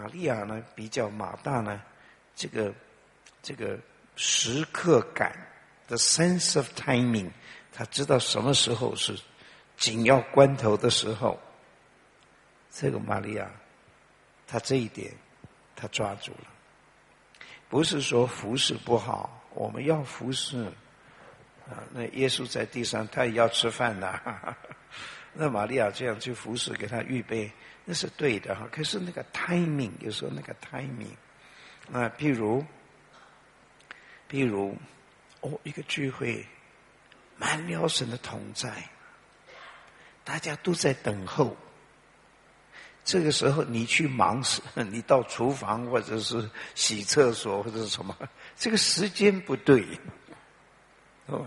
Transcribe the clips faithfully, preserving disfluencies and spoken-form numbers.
玛利亚呢，比较马大呢，这个这个时刻感的 sense of timing， 他知道什么时候是紧要关头的时候。这个玛利亚，他这一点他抓住了。不是说服侍不好，我们要服侍啊。那耶稣在地上，他也要吃饭的、啊。那玛利亚这样去服侍，给他预备，那是对的哈。可是那个 timing， 有时候那个 timing， 啊，譬如，譬如，哦，一个聚会，满了神的同在，大家都在等候。这个时候你去忙死，你到厨房或者是洗厕所或者是什么，这个时间不对。哦，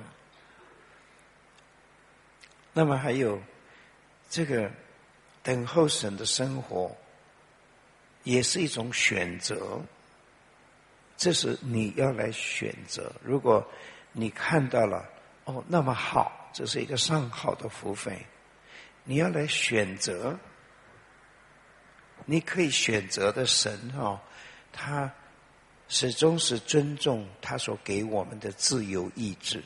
那么还有这个等候神的生活，也是一种选择。这是你要来选择。如果你看到了，哦，那么好，这是一个上好的福分，你要来选择。你可以选择的神哦，他始终是尊重他所给我们的自由意志。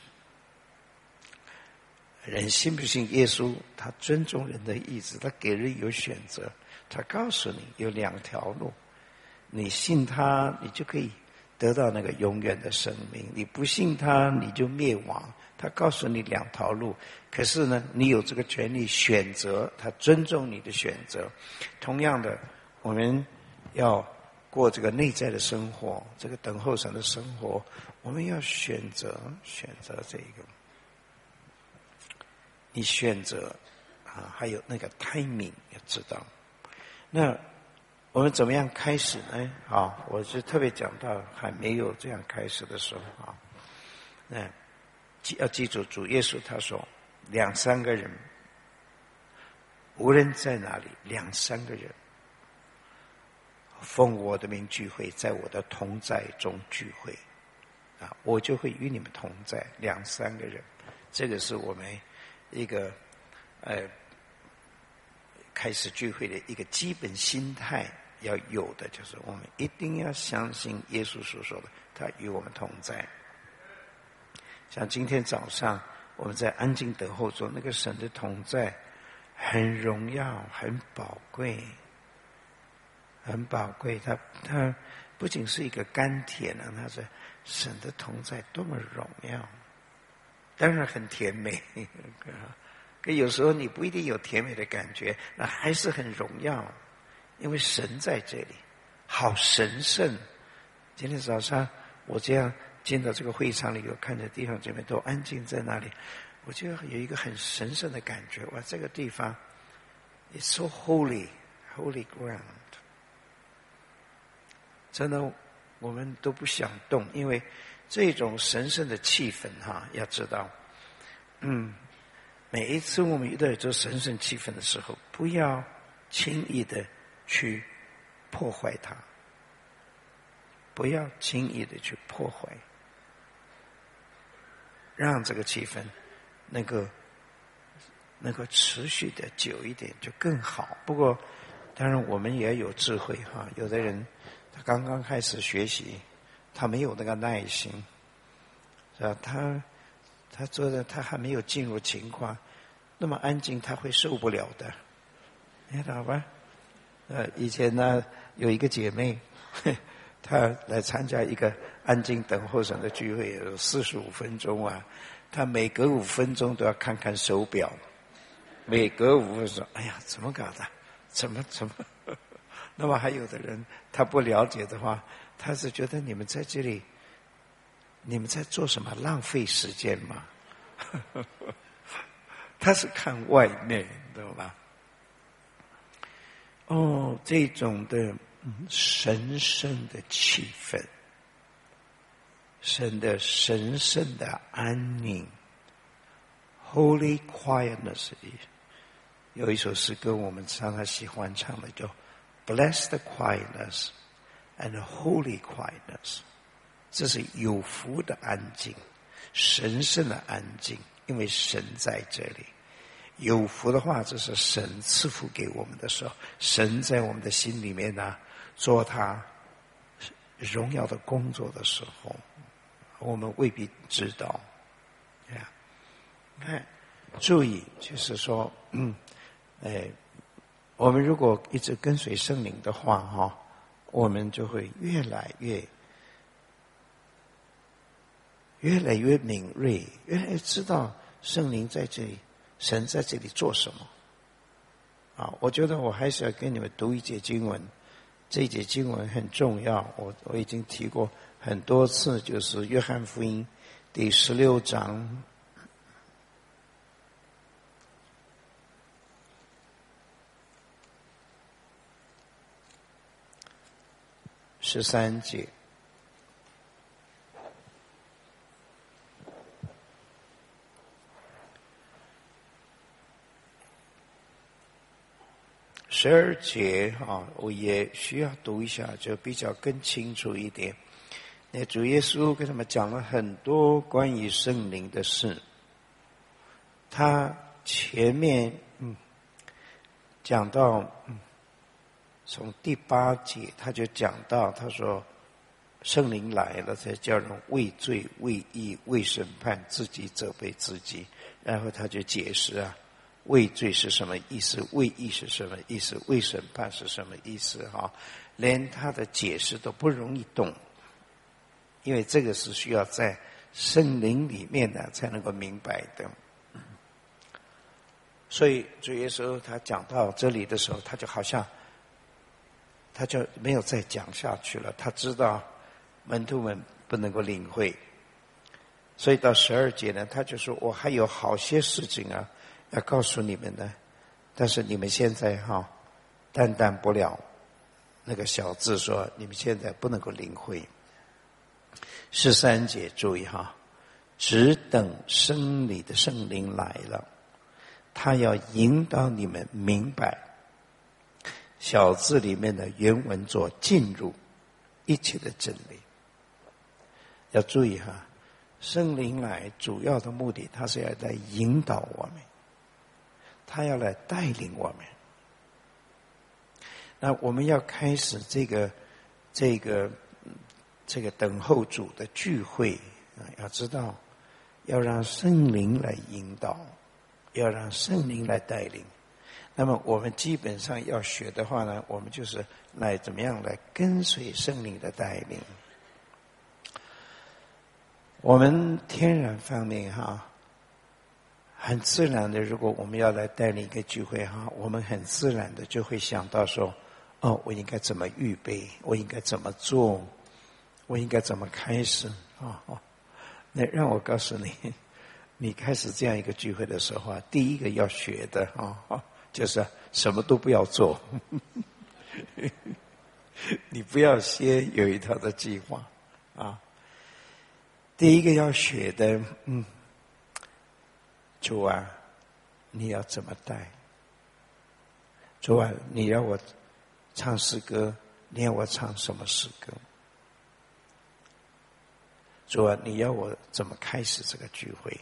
人信不信耶稣，他尊重人的意志，他给人有选择。他告诉你有两条路，你信他，你就可以得到那个永远的生命；你不信他，你就灭亡。他告诉你两条路，可是呢，你有这个权利选择，他尊重你的选择。同样的，我们要过这个内在的生活，这个等候神的生活，我们要选择选择这个。你选择啊，还有那个 timing 要知道。那我们怎么样开始呢？啊，我是特别讲到还没有这样开始的时候啊，那要记住主耶稣他说，两三个人，无论在哪里，两三个人奉我的名聚会，在我的同在中聚会啊，我就会与你们同在。两三个人，这个是我们一个呃开始聚会的一个基本心态要有的，就是我们一定要相信耶稣所说的，他与我们同在。像今天早上我们在安静等候中，那个神的同在很荣耀，很宝贵，很宝贵。他他不仅是一个甘甜啊，他是神的同在多么荣耀，当然很甜美。可有时候你不一定有甜美的感觉，那还是很荣耀，因为神在这里，好神圣。今天早上我这样进到这个会场里，我看着弟兄姐妹都安静在那里，我就有一个很神圣的感觉。哇，这个地方 it's so holy, holy ground。真的，我们都不想动，因为这种神圣的气氛哈，要知道，嗯，每一次我们遇到这神圣气氛的时候，不要轻易的去破坏它，不要轻易的去破坏，让这个气氛能够能够持续的久一点就更好。不过，当然我们也有智慧哈，有的人他刚刚开始学习，他没有那个耐心，是吧？他他做的他还没有进入情况，那么安静他会受不了的，你知道吧？呃，以前呢有一个姐妹，她来参加一个安静等候神的聚会，有四十五分钟啊，她每隔五分钟都要看看手表，每隔五分钟，哎呀，怎么搞的？怎么怎么？那么还有的人他不了解的话，他是觉得你们在这里，你们在做什么？浪费时间嘛？他是看外面，知道吧？哦，这种的神圣的气氛，神的神圣的安宁 ，Holy quietness。有一首诗歌我们常常喜欢唱的，叫 Blessed quietness and holy quietness。这是有福的安静，神圣的安静，因为神在这里。有福的话，这是神赐福给我们的时候，神在我们的心里面呢、啊， 做他荣耀的工作的时候，我们未必知道。呀，看，注意，就是说，嗯，哎，我们如果一直跟随圣灵的话，哈，我们就会越来越。越来越敏锐，越来越知道圣灵在这里，神在这里做什么。啊，我觉得我还是要跟你们读一节经文，这一节经文很重要，我我已经提过很多次，就是约翰福音第十六章十三节。十二节啊，我也需要读一下，就比较更清楚一点。那主耶稣跟他们讲了很多关于圣灵的事。他前面嗯讲到嗯，从第八节他就讲到，他说圣灵来了，才叫人畏罪、畏义、畏审判，自己责备自己。然后他就解释啊。畏罪是什么意思？畏义是什么意思？畏审判是什么意思？哈，连他的解释都不容易懂，因为这个是需要在圣灵里面呢才能够明白的。所以主耶稣他讲到这里的时候，他就好像他就没有再讲下去了。他知道门徒们不能够领会，所以到十二节呢，他就说：“我还有好些事情啊。”要告诉你们的，但是你们现在哈担当不了。那个小字说，你们现在不能够领会。十三节注意哈，只等生理的圣灵来了，他要引导你们明白。小字里面的原文做进入一切的真理。要注意哈，圣灵来主要的目的，他是要来引导我们。他要来带领我们，那我们要开始这个、这个、这个等候主的聚会啊！要知道，要让圣灵来引导，要让圣灵来带领。那么我们基本上要学的话呢，我们就是来怎么样来跟随圣灵的带领。我们天然方面哈。很自然的，如果我们要来带领一个聚会哈，我们很自然的就会想到说，哦，我应该怎么预备，我应该怎么做，我应该怎么开始啊、哦？那让我告诉你，你开始这样一个聚会的时候啊，第一个要学的啊、哦，就是什么都不要做，你不要先有一套的计划啊。第一个要学的，嗯。主啊，你要怎么带？主啊，你要我唱诗歌，你要我唱什么诗歌？主啊，你要我怎么开始这个聚会？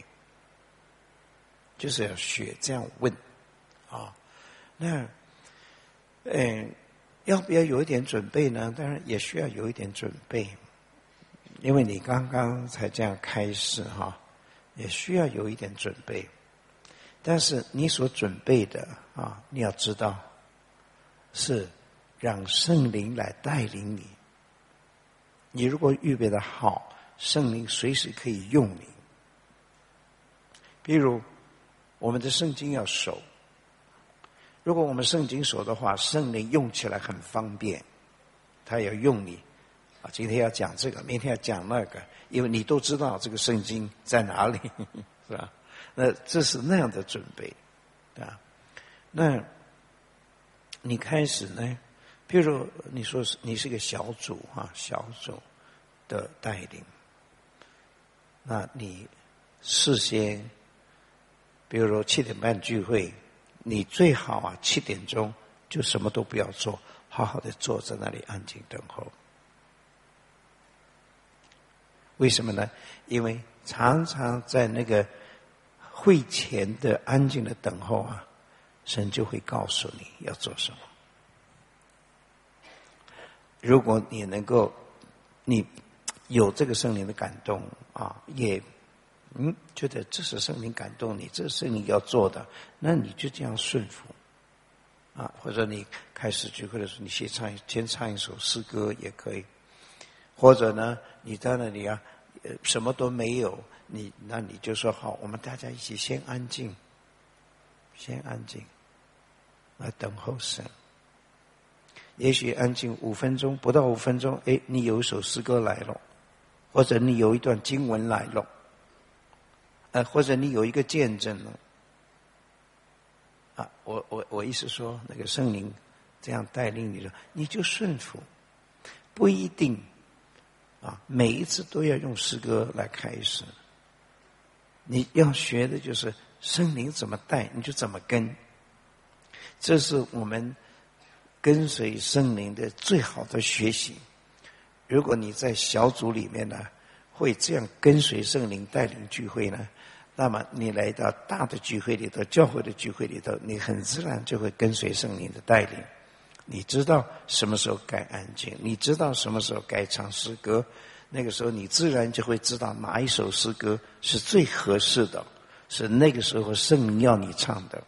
就是要学这样问啊。那，嗯，要不要有一点准备呢？当然也需要有一点准备，因为你刚刚才这样开始哈。也需要有一点准备，但是你所准备的啊，你要知道，是让圣灵来带领你。你如果预备的好，圣灵随时可以用你。比如我们的圣经要守，如果我们圣经守的话，圣灵用起来很方便，他要用你。啊，今天要讲这个，明天要讲那个，因为你都知道这个圣经在哪里，是吧？那这是那样的准备，啊，那你开始呢？譬如你说是你是个小组啊，小组的带领，那你事先，比如说七点半聚会，你最好啊七点钟就什么都不要做，好好的坐在那里安静等候。为什么呢？因为常常在那个会前的安静的等候啊，神就会告诉你要做什么。 如果你能够，你有这个圣灵的感动啊，也嗯觉得这是圣灵感动你，这是圣灵要做的，那你就这样顺服啊。或者你开始聚会的时候，你先唱先唱一首诗歌也可以，或者呢，你在那里啊，呃，什么都没有，你那你就说好，我们大家一起先安静，先安静，来等候神。也许安静五分钟，不到五分钟，哎，你有一首诗歌来了，或者你有一段经文来了，呃，或者你有一个见证了。啊，我我我意思说，那个圣灵这样带领你了，你就顺服，不一定啊，每一次都要用诗歌来开始。你要学的就是圣灵怎么带，你就怎么跟。这是我们跟随圣灵的最好的学习。如果你在小组里面呢，会这样跟随圣灵带领聚会呢，那么你来到大的聚会里头，教会的聚会里头，你很自然就会跟随圣灵的带领。你知道什么时候该安静，你知道什么时候该唱诗歌，那个时候你自然就会知道哪一首诗歌是最合适的，是那个时候圣灵要你唱的。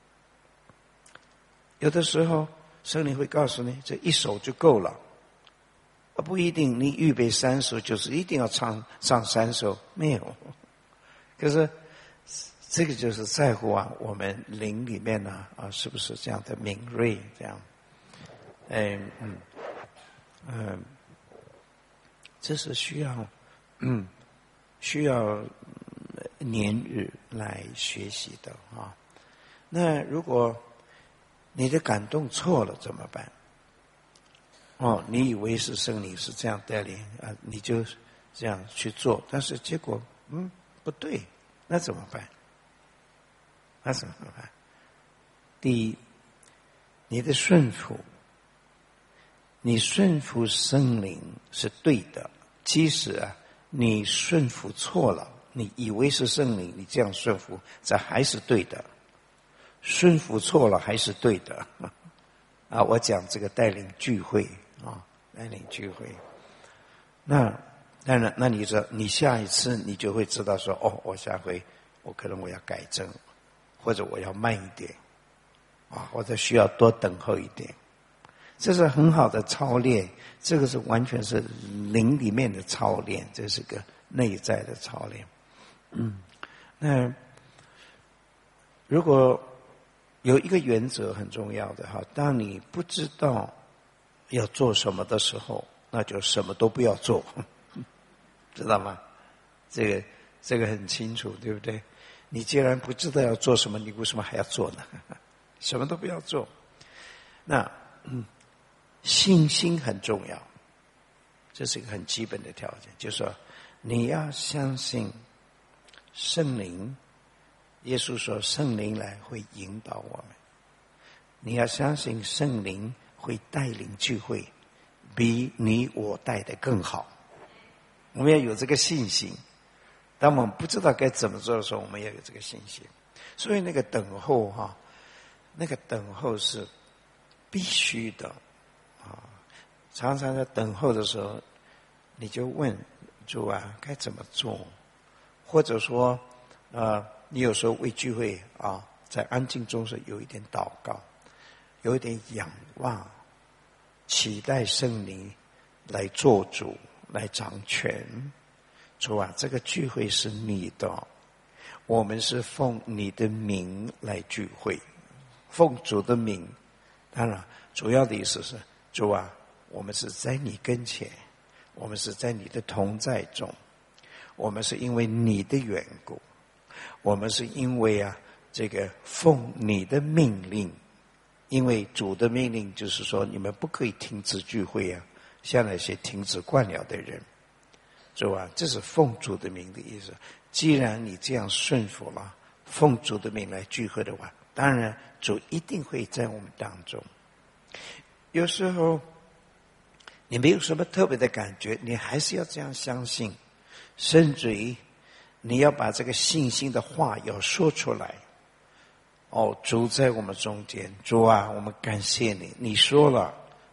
有的时候圣灵会告诉你，这一首就够了，不一定你预备三首就是一定要唱唱三首，没有。可是这个就是在乎啊，我们灵里面呢 啊, 啊，是不是这样的敏锐？这样，嗯嗯嗯，这是需要嗯需要年日来学习的啊。那如果你的感动错了怎么办？哦，你以为是圣灵是这样带领啊，你就这样去做，但是结果嗯不对，那怎么办？那怎么办？第一，你的顺服，你顺服圣灵是对的，即使啊你顺服错了，你以为是圣灵，你这样顺服，这还是对的。顺服错了还是对的啊！我讲这个带领聚会啊，带领聚会，那当然，那你说你下一次你就会知道说，哦，我下回我可能我要改正，或者我要慢一点啊，或者需要多等候一点，这是很好的操练，这个是完全是灵里面的操练，这是个内在的操练。嗯，那如果有一个原则很重要的哈，当你不知道要做什么的时候，那就什么都不要做，知道吗？这个这个很清楚，对不对？你既然不知道要做什么，你为什么还要做呢？什么都不要做。那嗯，信心很重要，这是一个很基本的条件，就是说你要相信圣灵。耶稣说圣灵来会引导我们，你要相信圣灵会带领聚会比你我带的更好，我们要有这个信心。当我们不知道该怎么做的时候，我们要有这个信心。所以那个等候哈，那个等候是必须的啊。常常在等候的时候，你就问主啊该怎么做，或者说呃你有时候为聚会啊，在安静中是有一点祷告，有一点仰望，期待圣灵来做主，来掌权。主啊，这个聚会是你的，我们是奉你的名来聚会，奉主的名。当然，主要的意思是，主啊，我们是在你跟前，我们是在你的同在中，我们是因为你的缘故。我们是因为啊，这个奉你的命令，因为主的命令就是说，你们不可以停止聚会啊，像那些停止惯了的人，主啊，这是奉主的名的意思。既然你这样顺服了，奉主的名来聚会的话，当然主一定会在我们当中。有时候你没有什么特别的感觉，你还是要这样相信，甚至于你要把这个信心的话要说出来。哦，主在我们中间，主啊，我们感谢你，你说了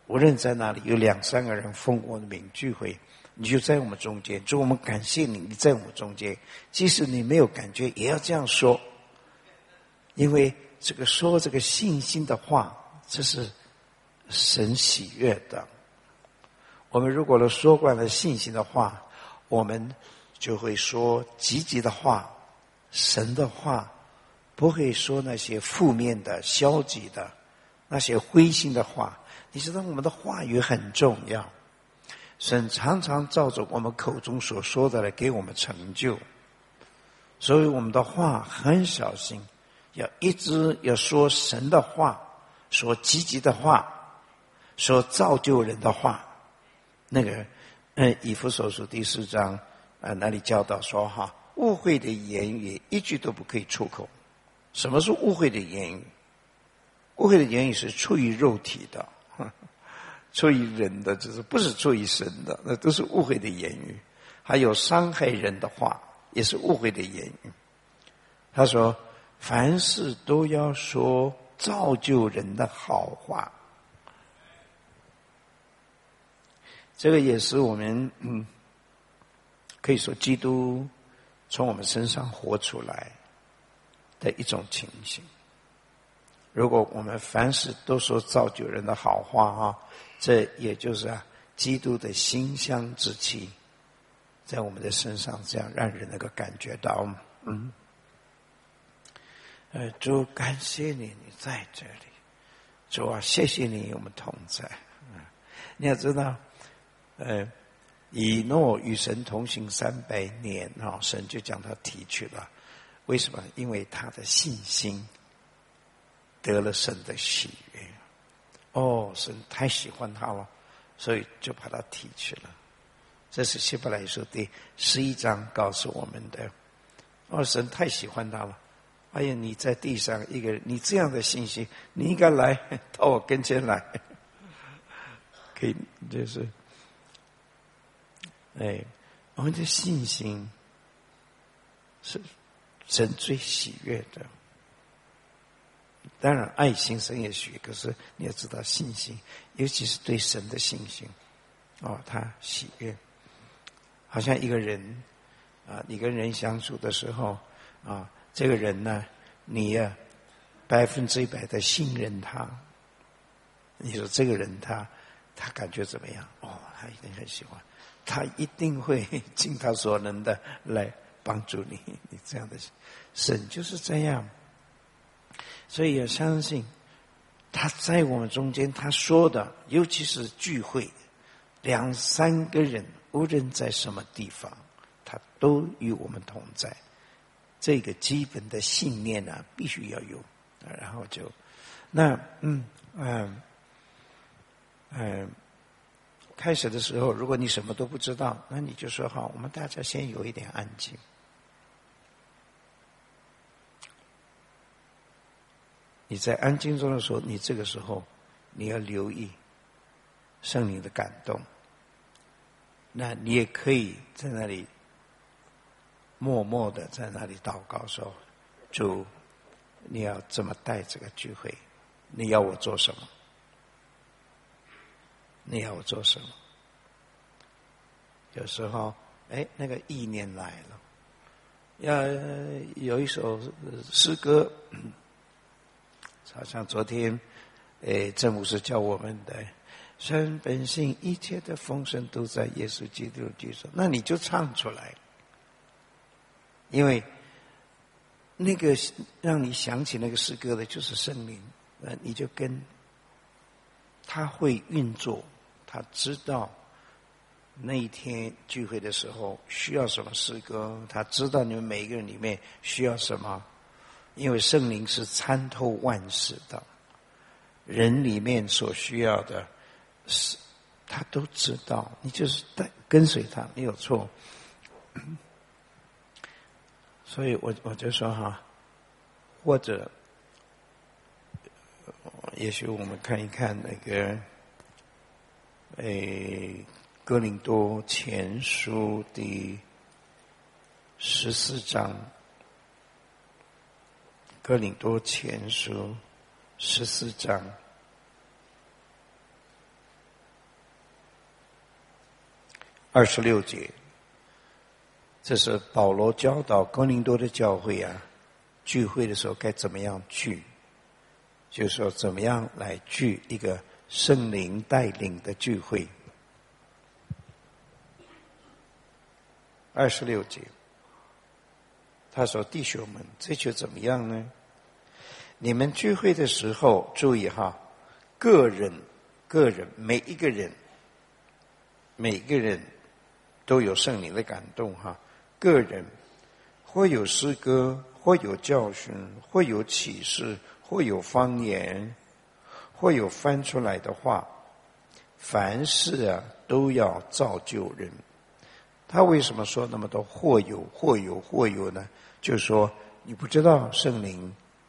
无论在哪里有两三个人奉我的名聚会，你就在我们中间。主，我们感谢你，你在我们中间。即使你没有感觉，也要这样说，因为这个说这个信心的话，这是神喜悦的。我们如果都说惯了信心的话，我们就会说积极的话，神的话，不会说那些负面的、消极的、那些灰心的话。你知道我们的话语很重要，神常常照着我们口中所说的来给我们成就，所以我们的话很小心，要一直要说神的话，说积极的话，说造就人的话。那个呃以弗所书第四章啊、呃、那里教导说哈，污秽的言语一句都不可以出口。什么是污秽的言语？污秽的言语是出于肉体的，出于人的，就是不是出于神的，那都是污秽的言语。还有伤害人的话，也是污秽的言语。他说，凡事都要说造就人的好话。这个也是我们嗯，可以说基督从我们身上活出来的一种情形。如果我们凡事都说造就人的好话啊，这也就是啊，基督的馨香之气在我们的身上，这样让人能够感觉到，嗯，呃，主感谢你，你在这里，主啊，谢谢你，我们同在。嗯，你要知道，呃，以诺与神同行三百年啊，神就将他提去了。为什么？因为他的信心得了神的喜悦。哦，神太喜欢他了，所以就把他提去了。这是希伯来书第十一章告诉我们的。哦，神太喜欢他了。哎呀，你在地上一个人，你这样的信心，你应该来到我跟前来。可以，就是，哎，我们的信心是神最喜悦的。当然爱心神也许，可是你要知道信心，尤其是对神的信心，哦，他喜悦。好像一个人啊，你跟人相处的时候啊，这个人呢，你呀百分之一百的信任他，你说这个人他他感觉怎么样？哦，他一定很喜欢，他一定会尽他所能的来帮助你。你这样的神就是这样。所以要相信他在我们中间，他说的，尤其是聚会，两三个人，无论在什么地方，他都与我们同在。这个基本的信念呢、啊，必须要有。然后就，那嗯嗯嗯，开始的时候，如果你什么都不知道，那你就说好，我们大家先有一点安静。你在安静中的时候，你这个时候你要留意圣灵的感动。那你也可以在那里默默的在那里祷告说，主，你要怎么带这个聚会？你要我做什么？你要我做什么？有时候，哎，那个意念来了，要有一首诗歌。好像昨天，诶，郑牧师教我们的神本性一切的丰盛都在耶稣基督居中，那你就唱出来，因为那个让你想起那个诗歌的就是圣灵，那你就跟他会运作，他知道那一天聚会的时候需要什么诗歌，他知道你们每一个人里面需要什么。因为圣灵是参透万事的，人里面所需要的，是他都知道，你就是带跟随他，没有错。所以我我就说哈，或者，也许我们看一看那个，诶，哥林多前书第十四章。哥林多前书十四章， 二十六节，这是保罗教导哥林多的教会啊，聚会的时候该怎么样聚，就是说怎么样来聚一个圣灵带领的聚会。二十六节，他说：“弟兄们，这就怎么样呢？你们聚会的时候，注意哈，个人、个人，每一个人，每一个人都有圣灵的感动哈。个人或有诗歌，或有教训，或有启示，或有方言，或有翻出来的话，凡事啊都要造就人。”他为什么说那么多或有或有或有呢？就是说你不知道圣灵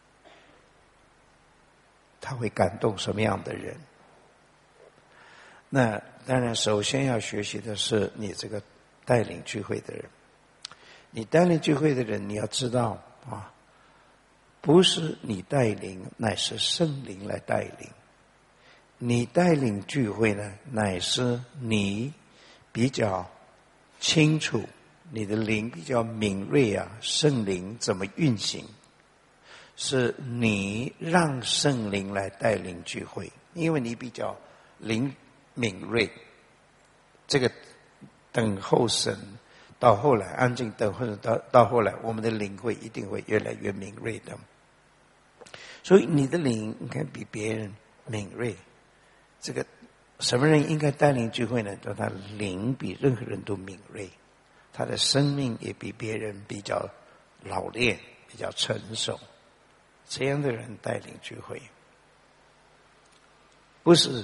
他会感动什么样的人。那当然首先要学习的是你这个带领聚会的人。你带领聚会的人，你要知道啊，不是你带领，乃是圣灵来带领。你带领聚会呢，乃是你比较清楚，你的灵比较敏锐啊，圣灵怎么运行，是你让圣灵来带领聚会，因为你比较灵敏锐。这个等候神，到后来安静等候神，到到后来，我们的灵会一定会越来越敏锐的。所以你的灵应该比别人敏锐。这个什么人应该带领聚会呢？就他灵比任何人都敏锐，他的生命也比别人比较老练，比较成熟。这样的人带领聚会，不是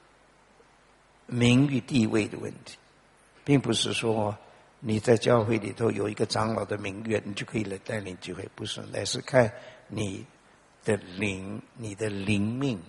名誉地位的问题，并不是说你在教会里头有一个长老的名誉，你就可以来带领聚会，不是，乃是看你的灵，你的灵命。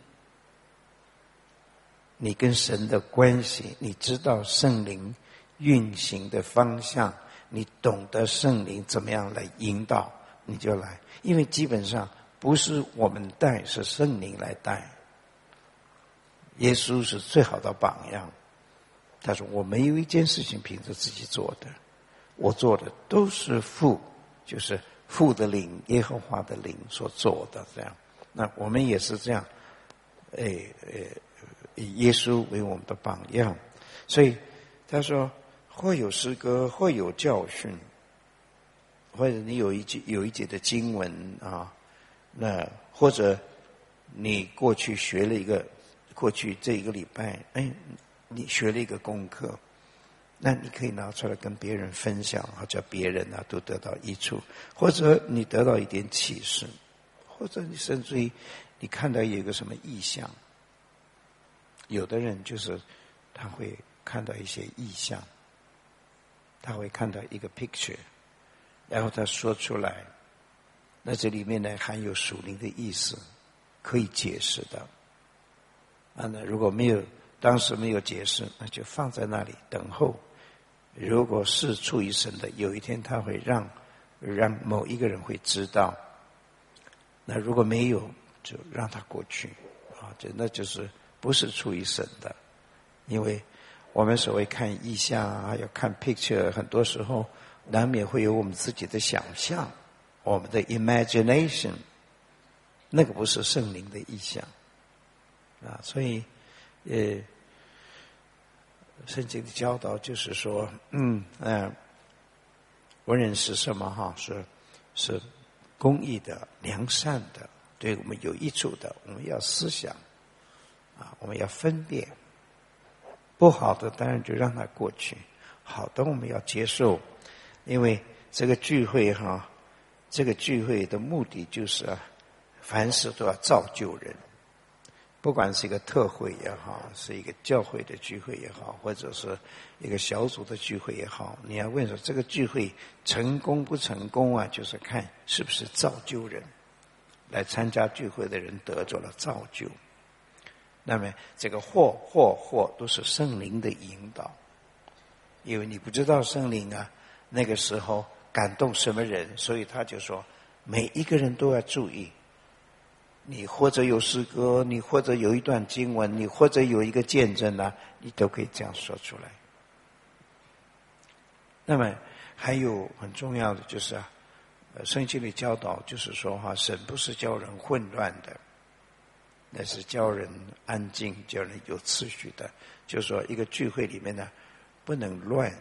你跟神的关系，你知道圣灵运行的方向，你懂得圣灵怎么样来引导，你就来。因为基本上不是我们带，是圣灵来带。耶稣是最好的榜样，他说我没有一件事情凭着自己做的，我做的都是父，就是父的灵，耶和华的灵所做的。这样，那我们也是这样，诶诶。以耶稣为我们的榜样，所以他说或有诗歌，或有教训，或者你有一节有一节的经文啊，那或者你过去学了一个，过去这一个礼拜，哎，你学了一个功课，那你可以拿出来跟别人分享，或者别人啊都得到益处，或者你得到一点启示，或者你甚至于你看到有一个什么意象。有的人就是他会看到一些意象，他会看到一个 picture， 然后他说出来，那这里面呢含有属灵的意思，可以解释的。啊，那如果没有当时没有解释，那就放在那里等候。如果是出于神的，有一天他会让让某一个人会知道。那如果没有，就让他过去啊，这那就是不是出于神的。因为我们所谓看意象啊，还有看 picture， 很多时候难免会有我们自己的想象，我们的 imagination， 那个不是圣灵的意象啊。所以呃圣经的教导就是说，嗯嗯、呃，文人是什么哈？是是公义的、良善的，对我们有益处的，我们要思想啊，我们要分辨。不好的当然就让它过去，好的我们要接受。因为这个聚会哈，这个聚会的目的就是啊，凡事都要造就人。不管是一个特会也好，是一个教会的聚会也好，或者是一个小组的聚会也好，你要问说这个聚会成功不成功啊，就是看是不是造就人。来参加聚会的人得着了造就。那么这个或或或都是圣灵的引导。因为你不知道圣灵啊那个时候感动什么人，所以他就说每一个人都要注意。你或者有诗歌，你或者有一段经文，你或者有一个见证啊，你都可以这样说出来。 那么还有很重要的就是啊，呃，圣经里教导就是说哈，神不是教人混乱的，那是教人安静，教人有次序的。就是说，一个聚会里面呢，不能乱。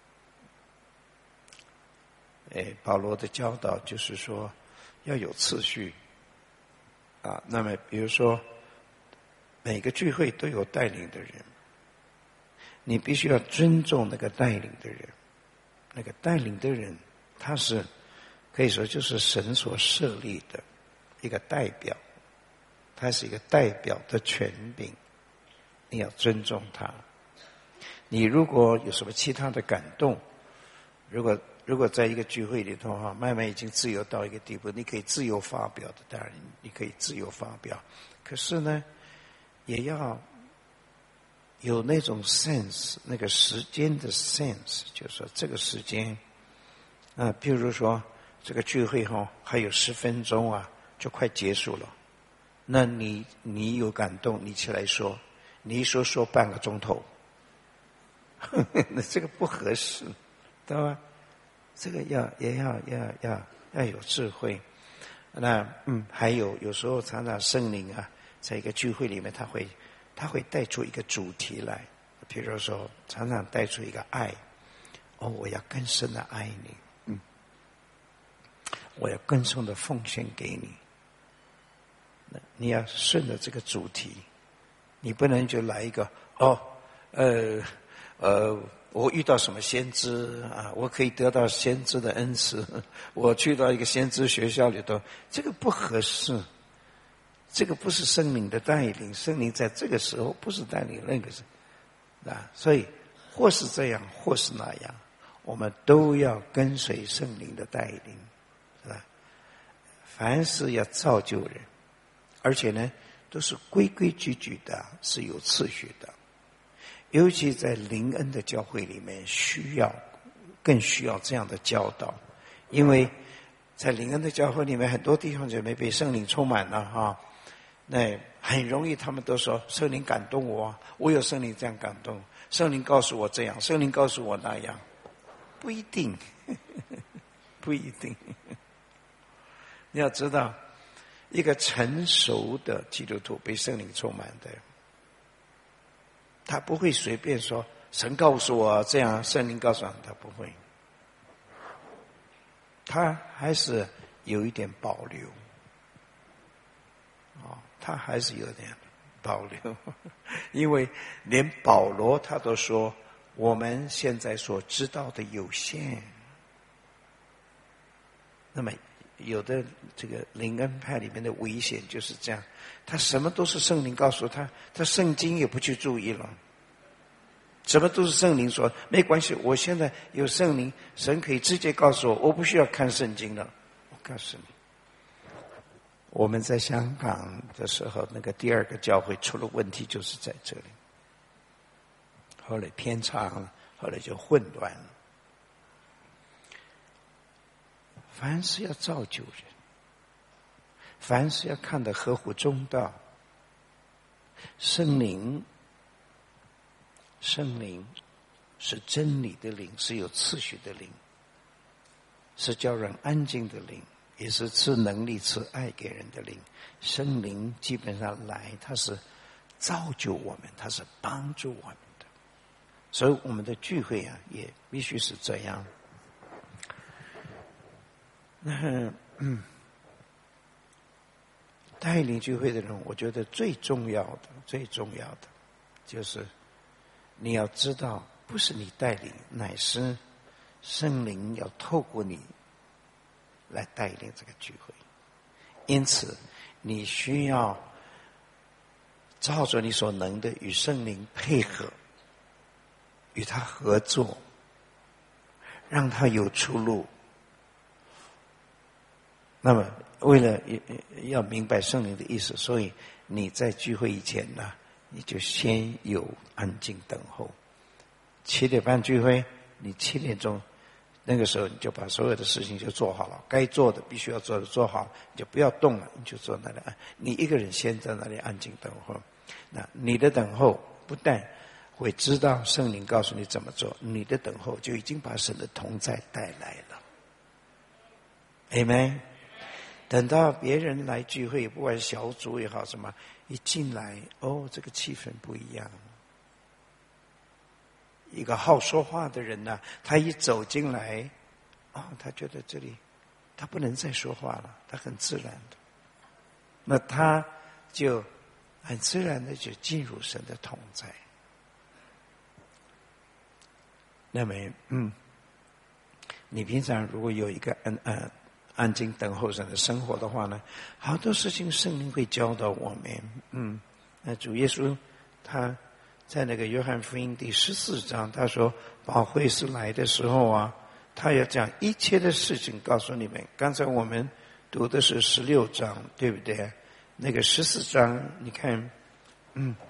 哎，保罗的教导就是说，要有次序啊。那么，比如说，每个聚会都有带领的人，你必须要尊重那个带领的人。那个带领的人，他是可以说就是神所设立的一个代表，他是一个代表的权柄，你要尊重他。你如果有什么其他的感动，如果如果在一个聚会里头哈，慢慢已经自由到一个地步，你可以自由发表的，当然你可以自由发表，可是呢，也要有那种 sense， 那个时间的 sense， 就是说这个时间啊，譬如说这个聚会哈还有十分钟啊，就快结束了，那你你有感动，你起来说，你一说说半个钟头，呵呵，那这个不合适，对吧？这个要也要要要要有智慧。那嗯，还有有时候常常圣灵啊，在一个聚会里面，他会他会带出一个主题来，比如说常常带出一个爱，哦，我要更深的爱你，嗯，我要更深的奉献给你。你要顺着这个主题，你不能就来一个哦，呃呃。我遇到什么先知啊？我可以得到先知的恩赐。我去到一个先知学校里头，这个不合适。这个不是圣灵的带领，圣灵在这个时候不是带领那个是啊，所以或是这样，或是那样，我们都要跟随圣灵的带领，是吧？凡事要造就人，而且呢，都是规规矩矩的，是有次序的。尤其在灵恩的教会里面，需要更需要这样的教导，因为在灵恩的教会里面，很多弟兄姐妹被圣灵充满了哈，那很容易他们都说圣灵感动我，我有圣灵这样感动，圣灵告诉我这样，圣灵告诉我那样，不一定，不一定。你要知道，一个成熟的基督徒被圣灵充满的，他不会随便说神告诉我这样，圣灵告诉我，他不会，他还是有一点保留，哦，他还是有点保留，因为连保罗他都说，我们现在所知道的有限。那么有的这个灵恩派里面的危险就是这样，他什么都是圣灵告诉他，他圣经也不去注意了，什么都是圣灵说，没关系，我现在有圣灵，神可以直接告诉我，我不需要看圣经了。我告诉你，我们在香港的时候，那个第二个教会出了问题，就是在这里，后来偏差了，后来就混乱了。凡事要造就人，凡事要看得合乎中道。圣灵，圣灵是真理的灵，是有次序的灵，是叫人安静的灵，也是赐能力、赐爱给人的灵。圣灵基本上来，它是造就我们，它是帮助我们的。所以我们的聚会啊，也必须是这样。那嗯，带领聚会的人，我觉得最重要的、最重要的，就是你要知道，不是你带领，乃是圣灵要透过你来带领这个聚会。因此，你需要照着你所能的与圣灵配合，与他合作，让他有出路。那么，为了要明白圣灵的意思，所以你在聚会以前呢，你就先有安静等候。七点半聚会，你七点钟那个时候你就把所有的事情就做好了，该做的必须要做的做好，你就不要动了，你就坐那里安。你一个人先在那里安静等候。那你的等候不但会知道圣灵告诉你怎么做，你的等候就已经把神的同在带来了。Amen。等到别人来聚会，不管小组也好什么，一进来，哦，这个气氛不一样。一个好说话的人呢、啊，他一走进来，啊、哦，他觉得这里他不能再说话了，他很自然的，那他就很自然的就进入神的同在。那么，嗯，你平常如果有一个安呃安静等候神的生活的话呢，好多事情圣灵会教导我们。嗯，那主耶稣他在那个约翰福音第十四章，他说保惠师来的时候啊，他要讲一切的事情告诉你们。刚才我们读的是十六章，对不对？那个十四章，你看，嗯。